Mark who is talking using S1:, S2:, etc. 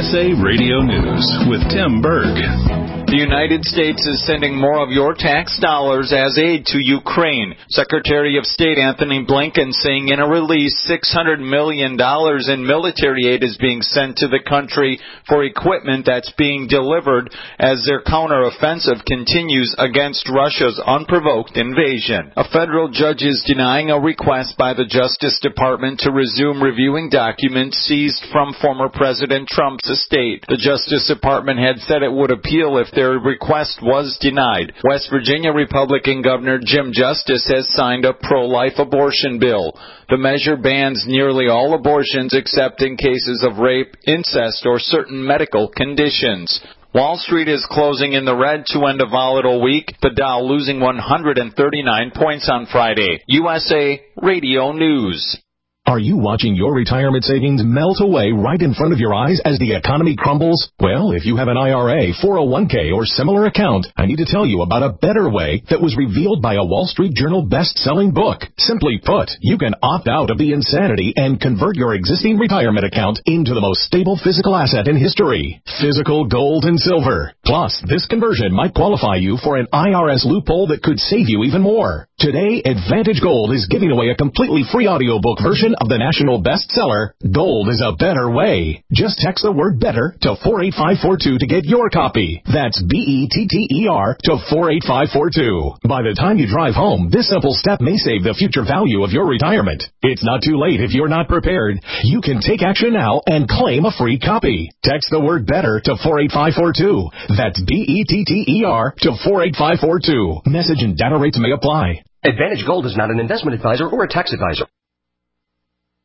S1: USA Radio News with Tim Berg.
S2: The United States is sending more of your tax dollars as aid to Ukraine. Secretary of State Anthony Blinken saying in a release $600 million in military aid is being sent to the country for equipment that's being delivered as their counteroffensive continues against Russia's unprovoked invasion. A federal judge is denying a request by the Justice Department to resume reviewing documents seized from former President Trump's estate. The Justice Department had said it would appeal if their request was denied. West Virginia Republican Governor Jim Justice has signed a pro-life abortion bill. The measure bans nearly all abortions except in cases of rape, incest, or certain medical conditions. Wall Street is closing in the red to end a volatile week, the Dow losing 139 points on Friday. USA Radio News.
S3: Are you watching your retirement savings melt away right in front of your eyes as the economy crumbles? Well, if you have an IRA, 401k, or similar account, I need to tell you about a better way that was revealed by a Wall Street Journal best-selling book. Simply put, you can opt out of the insanity and convert your existing retirement account into the most stable physical asset in history, physical gold and silver. Plus, this conversion might qualify you for an IRS loophole that could save you even more. Today, Advantage Gold is giving away a completely free audiobook version of the national bestseller, Gold is a Better Way. Just text the word better to 48542 to get your copy. That's BETTER to 48542. By the time you drive home, this simple step may save the future value of your retirement. It's not too late if you're not prepared. You can take action now and claim a free copy. Text the word better to 48542. That's BETTER to 48542. Message and data rates may apply.
S4: Advantage Gold is not an investment advisor or a tax advisor.